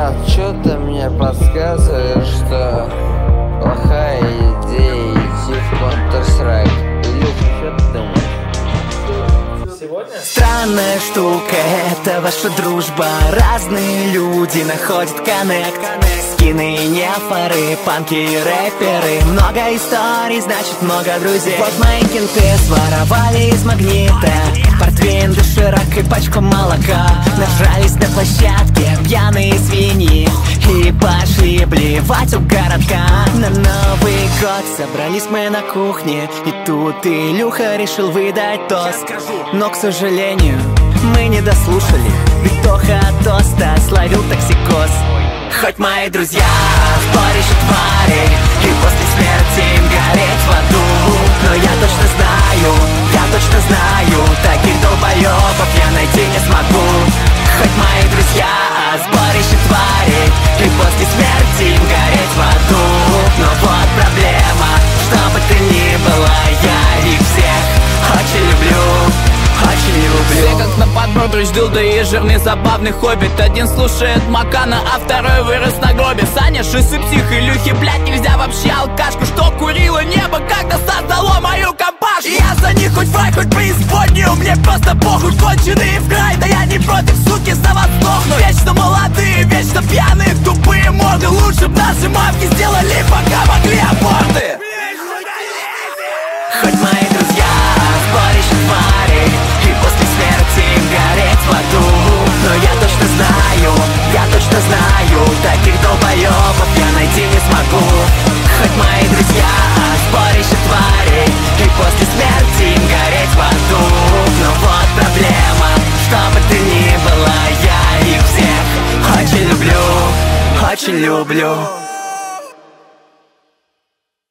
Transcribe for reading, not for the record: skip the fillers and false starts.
Братан, что-то мне подсказывает, что плохая идея идти в Counter-Strike. Илюха, что ты думаешь? Сегодня? Странная штука, это ваша дружба. Разные люди находят коннект. Скины и нефоры, панки и рэперы. Много историй, значит много друзей. Вот мои кенты своровали из магнита портвейн, доширак и пачку молока. Нажрались на площадке пьяные свиньи и пошли блевать у городка. На Новый год собрались мы на кухне, и тут Илюха решил выдать тост. Но, к сожалению, мы не дослушали, ведь Тоха от тоста словил токсикоз. Хоть мои друзья сборище твари, и после смерти им гореть в аду. Но я точно знаю, таких долбоебов я найти не смогу. Хоть мои друзья сборище твари, и после смерти им гореть в аду. Но вот проблема, что бы ты ни была, я их всех очень люблю. Все как на подбор, дилда и жирный забавный хоббит. Один слушает Макана, а второй вырос на гробе. Саня, шисы, псих, Илюхи, блядь, нельзя вообще алкашку. Что курила небо, когда создало мою компашку. Я за них хоть в рай, хоть преисподнюю, мне просто похуй, конченые в край. Да я не против, суки, за вас сдохну. Вечно молодые, вечно пьяные, тупые морды. Лучше б наши мамки сделали, пока могли аборты. Хоть мои друзья сборище твари, и после смерти им гореть в аду. Но я точно знаю, таких долбоебов я найти не смогу. Хоть мои друзья сборище твари, и после смерти им гореть в аду. Но вот проблема, что бы ты ни была, я их всех очень люблю.